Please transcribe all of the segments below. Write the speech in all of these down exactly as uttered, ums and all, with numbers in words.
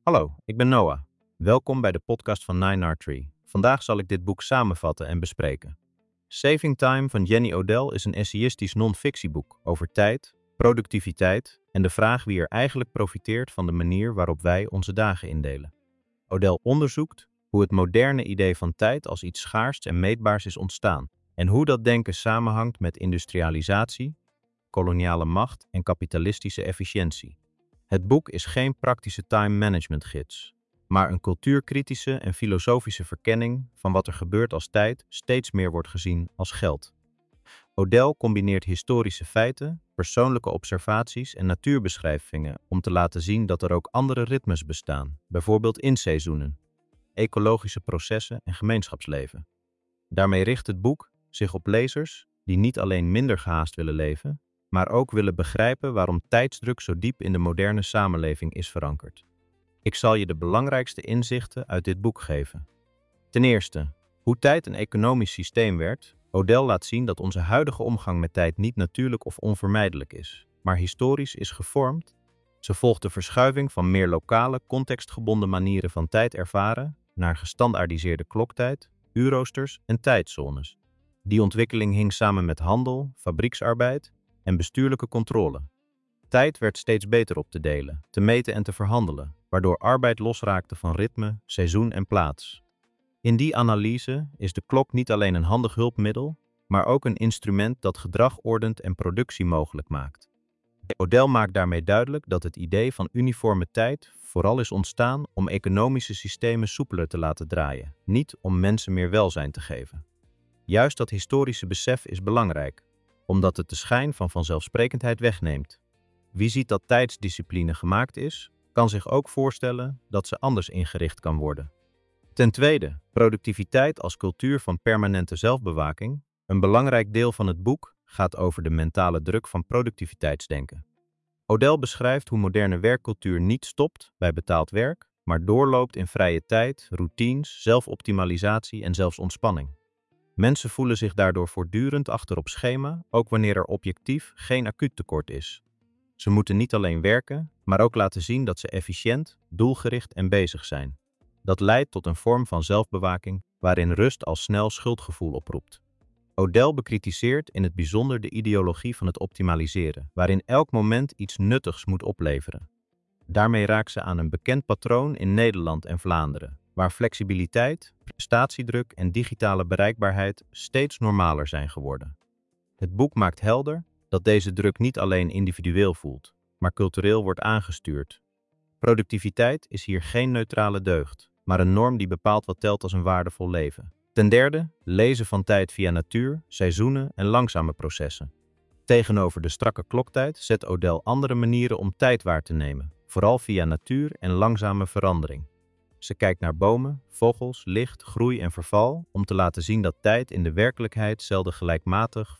Hallo, ik ben Noah. Welkom bij de podcast van Nine R Tree. Vandaag zal ik dit boek samenvatten en bespreken. Saving Time van Jenny Odell is een essayistisch non-fictieboek over tijd, productiviteit en de vraag wie er eigenlijk profiteert van de manier waarop wij onze dagen indelen. Odell onderzoekt hoe het moderne idee van tijd als iets schaars en meetbaars is ontstaan en hoe dat denken samenhangt met industrialisatie, koloniale macht en kapitalistische efficiëntie. Het boek is geen praktische time management gids, maar een cultuurkritische en filosofische verkenning van wat er gebeurt als tijd steeds meer wordt gezien als geld. Odell combineert historische feiten, persoonlijke observaties en natuurbeschrijvingen om te laten zien dat er ook andere ritmes bestaan, bijvoorbeeld inseizoenen, ecologische processen en gemeenschapsleven. Daarmee richt het boek zich op lezers die niet alleen minder gehaast willen leven, maar ook willen begrijpen waarom tijdsdruk zo diep in de moderne samenleving is verankerd. Ik zal je de belangrijkste inzichten uit dit boek geven. Ten eerste, hoe tijd een economisch systeem werd. Odell laat zien dat onze huidige omgang met tijd niet natuurlijk of onvermijdelijk is, maar historisch is gevormd. Ze volgt de verschuiving van meer lokale, contextgebonden manieren van tijd ervaren naar gestandaardiseerde kloktijd, uurroosters en tijdzones. Die ontwikkeling hing samen met handel, fabrieksarbeid en bestuurlijke controle. Tijd werd steeds beter op te delen, te meten en te verhandelen, waardoor arbeid losraakte van ritme, seizoen en plaats. In die analyse is de klok niet alleen een handig hulpmiddel, maar ook een instrument dat gedrag ordent en productie mogelijk maakt. Odell maakt daarmee duidelijk dat het idee van uniforme tijd vooral is ontstaan om economische systemen soepeler te laten draaien, niet om mensen meer welzijn te geven. Juist dat historische besef is belangrijk, omdat het de schijn van vanzelfsprekendheid wegneemt. Wie ziet dat tijdsdiscipline gemaakt is, kan zich ook voorstellen dat ze anders ingericht kan worden. Ten tweede, productiviteit als cultuur van permanente zelfbewaking. Een belangrijk deel van het boek gaat over de mentale druk van productiviteitsdenken. Odell beschrijft hoe moderne werkcultuur niet stopt bij betaald werk, maar doorloopt in vrije tijd, routines, zelfoptimalisatie en zelfs ontspanning. Mensen voelen zich daardoor voortdurend achter op schema, ook wanneer er objectief geen acuut tekort is. Ze moeten niet alleen werken, maar ook laten zien dat ze efficiënt, doelgericht en bezig zijn. Dat leidt tot een vorm van zelfbewaking waarin rust al snel schuldgevoel oproept. Odell bekritiseert in het bijzonder de ideologie van het optimaliseren, waarin elk moment iets nuttigs moet opleveren. Daarmee raakt ze aan een bekend patroon in Nederland en Vlaanderen, waar flexibiliteit, prestatiedruk en digitale bereikbaarheid steeds normaler zijn geworden. Het boek maakt helder dat deze druk niet alleen individueel voelt, maar cultureel wordt aangestuurd. Productiviteit is hier geen neutrale deugd, maar een norm die bepaalt wat telt als een waardevol leven. Ten derde, lezen van tijd via natuur, seizoenen en langzame processen. Tegenover de strakke kloktijd zet Odell andere manieren om tijd waar te nemen, vooral via natuur en langzame verandering. Ze kijkt naar bomen, vogels, licht, groei en verval om te laten zien dat tijd in de werkelijkheid zelden gelijkmatig.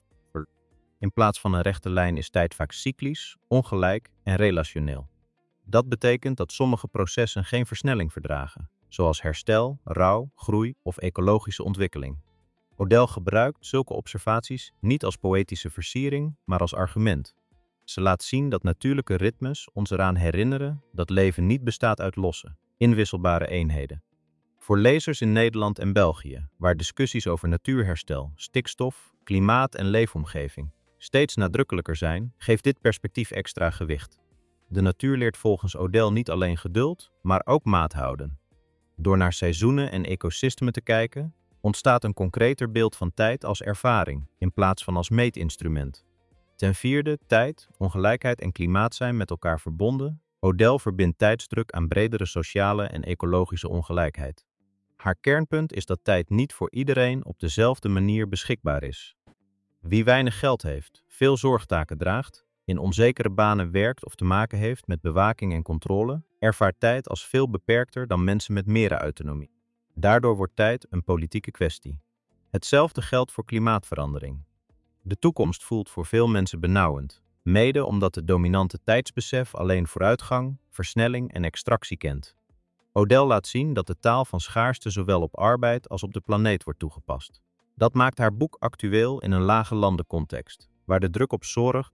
In plaats van een rechte lijn is tijd vaak cyclisch, ongelijk en relationeel. Dat betekent dat sommige processen geen versnelling verdragen, zoals herstel, rouw, groei of ecologische ontwikkeling. Odell gebruikt zulke observaties niet als poëtische versiering, maar als argument. Ze laat zien dat natuurlijke ritmes ons eraan herinneren dat leven niet bestaat uit losse, inwisselbare eenheden. Voor lezers in Nederland en België, waar discussies over natuurherstel, stikstof, klimaat en leefomgeving steeds nadrukkelijker zijn, geeft dit perspectief extra gewicht. De natuur leert volgens Odell niet alleen geduld, maar ook maat houden. Door naar seizoenen en ecosystemen te kijken, ontstaat een concreter beeld van tijd als ervaring, in plaats van als meetinstrument. Ten vierde, tijd, ongelijkheid en klimaat zijn met elkaar verbonden. Odell verbindt tijdsdruk aan bredere sociale en ecologische ongelijkheid. Haar kernpunt is dat tijd niet voor iedereen op dezelfde manier beschikbaar is. Wie weinig geld heeft, veel zorgtaken draagt, in onzekere banen werkt of te maken heeft met bewaking en controle, ervaart tijd als veel beperkter dan mensen met meer autonomie. Daardoor wordt tijd een politieke kwestie. Hetzelfde geldt voor klimaatverandering. De toekomst voelt voor veel mensen benauwend, mede omdat het dominante tijdsbesef alleen vooruitgang, versnelling en extractie kent. Odell laat zien dat de taal van schaarste zowel op arbeid als op de planeet wordt toegepast. Dat maakt haar boek actueel in een lage landencontext, waar de druk op zorg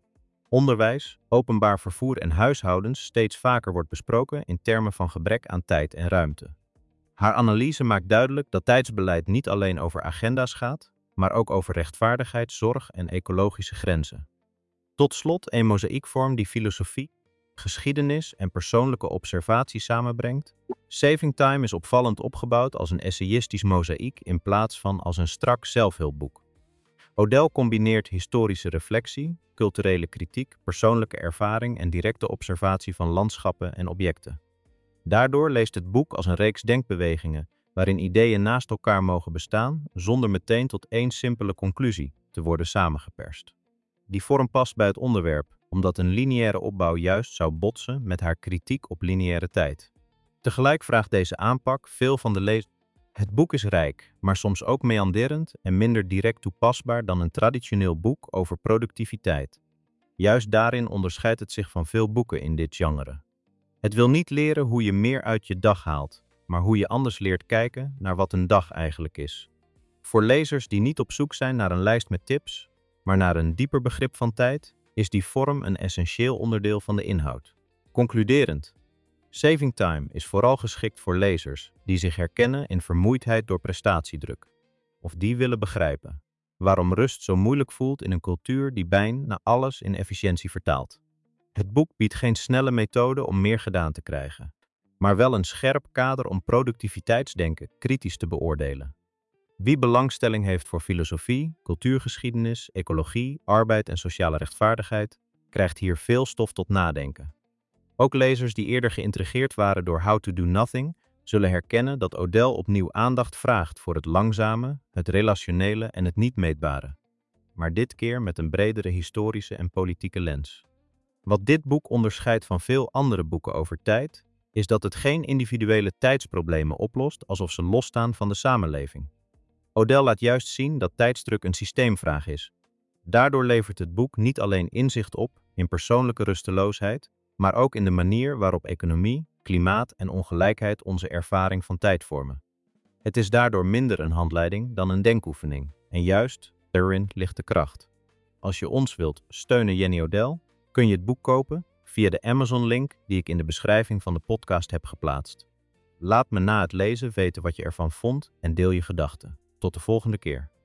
onderwijs, openbaar vervoer en huishoudens steeds vaker wordt besproken in termen van gebrek aan tijd en ruimte. Haar analyse maakt duidelijk dat tijdsbeleid niet alleen over agenda's gaat, maar ook over rechtvaardigheid, zorg en ecologische grenzen. Tot slot een mozaïekvorm die filosofie, geschiedenis en persoonlijke observatie samenbrengt. Saving Time is opvallend opgebouwd als een essayistisch mozaïek in plaats van als een strak zelfhulpboek. O'Dell combineert historische reflectie, culturele kritiek, persoonlijke ervaring en directe observatie van landschappen en objecten. Daardoor leest het boek als een reeks denkbewegingen, waarin ideeën naast elkaar mogen bestaan, zonder meteen tot één simpele conclusie te worden samengeperst. Die vorm past bij het onderwerp, omdat een lineaire opbouw juist zou botsen met haar kritiek op lineaire tijd. Tegelijk vraagt deze aanpak veel van de lezer. Het boek is rijk, maar soms ook meanderend en minder direct toepasbaar dan een traditioneel boek over productiviteit. Juist daarin onderscheidt het zich van veel boeken in dit genre. Het wil niet leren hoe je meer uit je dag haalt, maar hoe je anders leert kijken naar wat een dag eigenlijk is. Voor lezers die niet op zoek zijn naar een lijst met tips, maar naar een dieper begrip van tijd, is die vorm een essentieel onderdeel van de inhoud. Concluderend, Saving Time is vooral geschikt voor lezers die zich herkennen in vermoeidheid door prestatiedruk, of die willen begrijpen waarom rust zo moeilijk voelt in een cultuur die bijna alles in efficiëntie vertaalt. Het boek biedt geen snelle methode om meer gedaan te krijgen, maar wel een scherp kader om productiviteitsdenken kritisch te beoordelen. Wie belangstelling heeft voor filosofie, cultuurgeschiedenis, ecologie, arbeid en sociale rechtvaardigheid, krijgt hier veel stof tot nadenken. Ook lezers die eerder geïntrigeerd waren door How to Do Nothing, zullen herkennen dat O'Dell opnieuw aandacht vraagt voor het langzame, het relationele en het niet meetbare, maar dit keer met een bredere historische en politieke lens. Wat dit boek onderscheidt van veel andere boeken over tijd, is dat het geen individuele tijdsproblemen oplost alsof ze losstaan van de samenleving. O'Dell laat juist zien dat tijdsdruk een systeemvraag is. Daardoor levert het boek niet alleen inzicht op in persoonlijke rusteloosheid, maar ook in de manier waarop economie, klimaat en ongelijkheid onze ervaring van tijd vormen. Het is daardoor minder een handleiding dan een denkoefening, en juist daarin ligt de kracht. Als je ons wilt steunen, Jenny O'Dell, kun je het boek kopen via de Amazon-link die ik in de beschrijving van de podcast heb geplaatst. Laat me na het lezen weten wat je ervan vond en deel je gedachten. Tot de volgende keer.